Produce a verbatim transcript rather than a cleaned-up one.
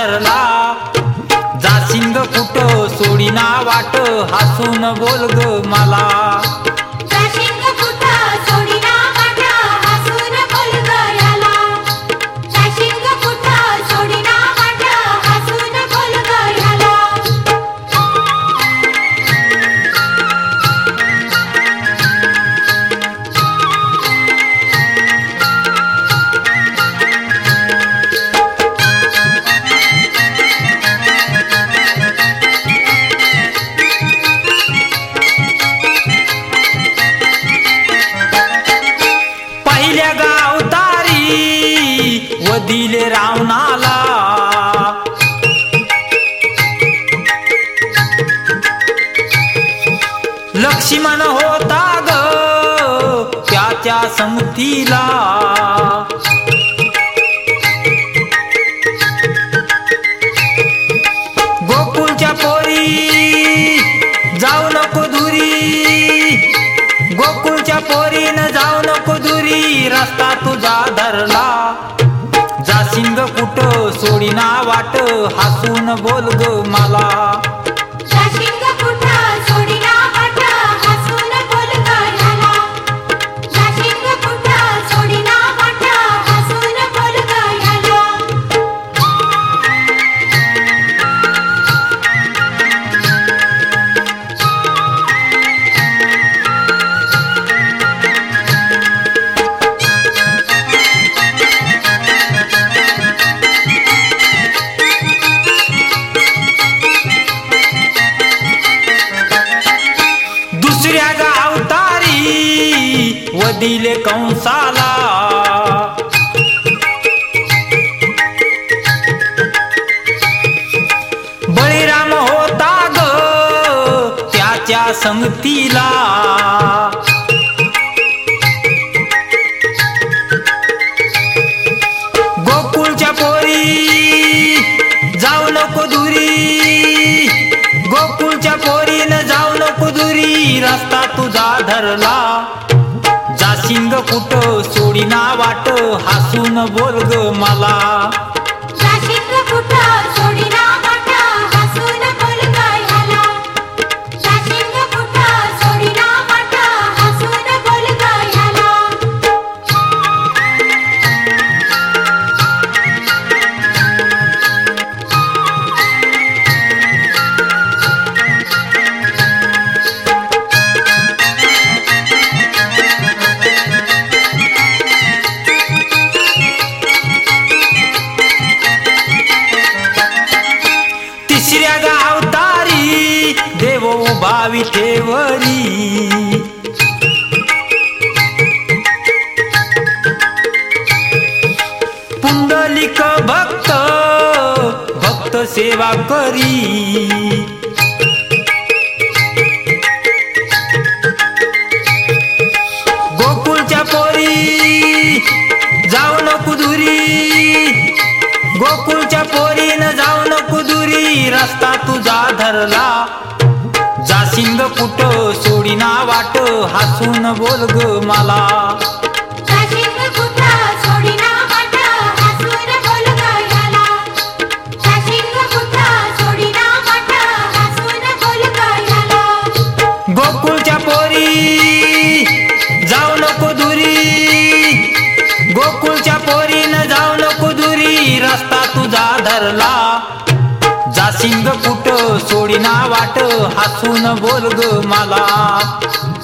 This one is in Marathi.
धरला जासिंग कुठ सोडीना वाट हसून बोल ग मला जाशिंग कुठ सोडीना वाट हसून बोल ग याला जाशिंग कुठ सोडीना वाट हसून बोल ग याला पहिल्या गावतारी वदिले रावणाला लक्ष्मण होता ग त्याच्या संगतीला गोकुळच्या पोरी जाऊ नको दुरी गोकुळच्या पोरीन जाऊ नको दुरी रस्ता तुझा धरला जासिंग कुठ सोडीना वाट हसून बोल ग मला जाशिंग कुठ सोडीना वाट हसून बोल ग याला जाशिंग कुठ सोडीना वाट हसून बोल ग याला दुसऱ्या गावतारी वदिले कंसाला बळीराम होता ग त्याच्या संगतीला गोकुळच्या पोरी जाऊ नको दुरी गोकुळच्या पोरीन जाऊ नको दुरी रस्ता तुझा धरला जासिंग कुठ सोडीना वाट हसून बोल ग मला जाशिंग कुठ सोडीना वाट हसून बोल ग याला जाशिंग कुठ सोडीना वाट हसून बोल ग याला तिसऱ्या गावतारी देव उभा विठेवरी पुंडलिक भक्त भक्त सेवा करी गोकुळच्या पोरी जाऊ नको दुरी गोकुळच्या पोरीन जाऊ नको दुरी रस्ता तुझा धरला जासिंग कुठ सोडीना वाट हसून बोल ग मला जाशिंग कुठ सोडीना वाट हसून बोल ग याला जाशिंग कुठ सोडीना वाट हसून बोल ग याला गोकुळच्या पोरी जाऊ नको दुरी गोकुळच्या पोरीन जाऊ नको दुरी रस्ता तुझा धरला जासिंग कुठ सोडीना वाट हसून बोल ग मला